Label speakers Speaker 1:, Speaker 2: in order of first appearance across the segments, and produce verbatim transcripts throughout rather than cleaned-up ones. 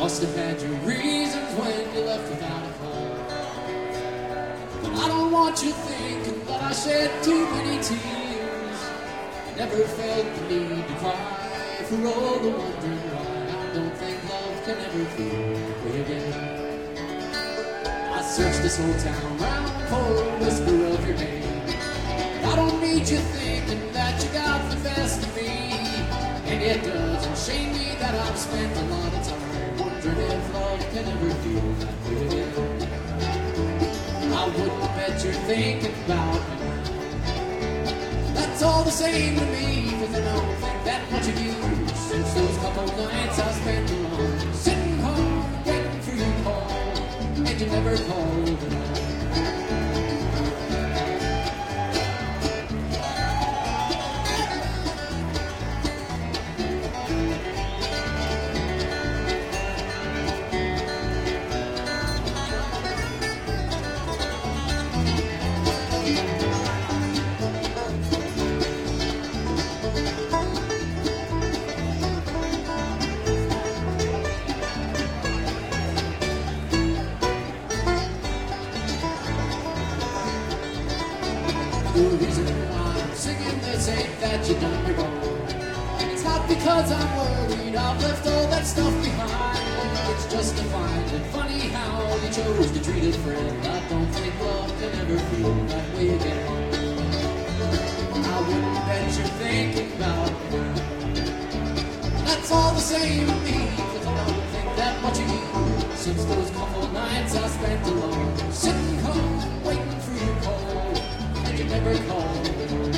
Speaker 1: must have had your reasons when you left without a call. But I don't want you thinking that I shed too many tears. Never felt the need to cry for all the wondering why. I don't think love can ever feel that way again. I searched this whole town round for a whisper of your name. I don't need you thinking that you got the best of me. And it doesn't shame me that I've spent a lot of time wondering if love can ever feel that way again. I wouldn't bet you're thinking about me. That's all the same to me, cause I don't think that much of you. Since those couple nights I spent alone, sitting home waiting for your call, and you never called at all. The reason why I'm singing this ain't that you done me wrong. It's not because I'm worried I've left all that stuff behind. It's just to find it funny how you chose to treat a friend. I don't think love can ever feel that way again. I wouldn't bet you're thinking about me. That's all the same to me, cause I don't think that much of you. Since those couple nights I spent alone, sitting home waiting for your call, you never called at all.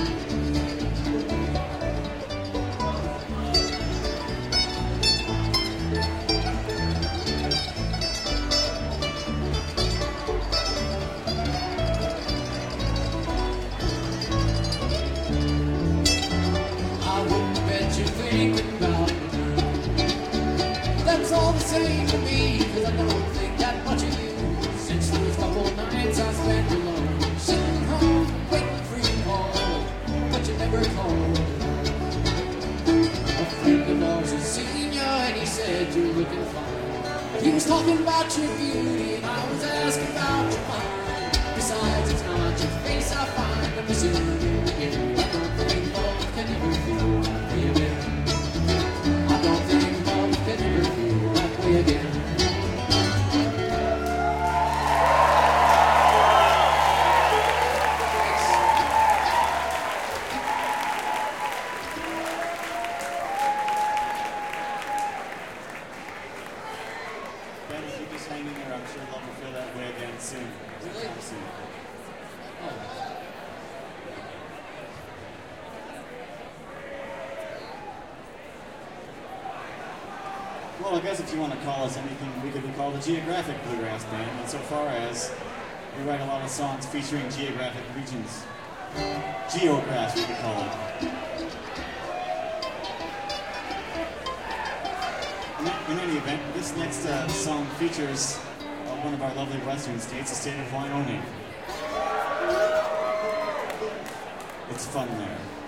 Speaker 1: I wouldn't bet you're thinking about me. That's all the same to me, cause I don't think that much of you. Since those couple nights I spent alone, sitting home waiting for your call, but you never called. A friend of ours has seen you and he said you're looking fine. He was talking about your beauty and I was asking about your mind. Besides, it's not your face I find, I'm missing you again. I don't think love can ever feel that way again. I don't think love can ever feel that way again.
Speaker 2: Ben, if you just hang in there, I'm sure love will feel that way again soon.
Speaker 1: Really?
Speaker 2: Soon.
Speaker 1: Oh.
Speaker 2: Well, I guess if you want to call us anything, we could be called a geographic bluegrass band, and so far as we write a lot of songs featuring geographic regions. Geographs, we could call it. In, in any event, this next uh, song features uh, one of our lovely western states, the state of Wyoming. It's fun there.